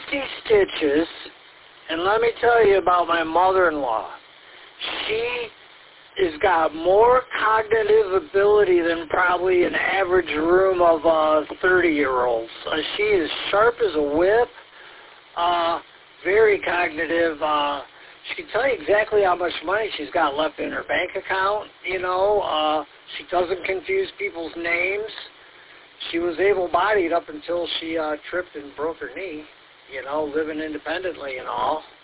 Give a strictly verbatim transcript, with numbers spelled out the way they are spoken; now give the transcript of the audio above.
sixty stitches, and let me tell you about my mother-in-law. She has got more cognitive ability than probably an average room of uh, thirty-year-olds. Uh, she is sharp as a whip, uh, very cognitive. Uh, she can tell you exactly how much money she's got left in her bank account, you know. Uh, she doesn't confuse people's names. She was able-bodied up until she uh, tripped and broke her knee, you know, living independently and all.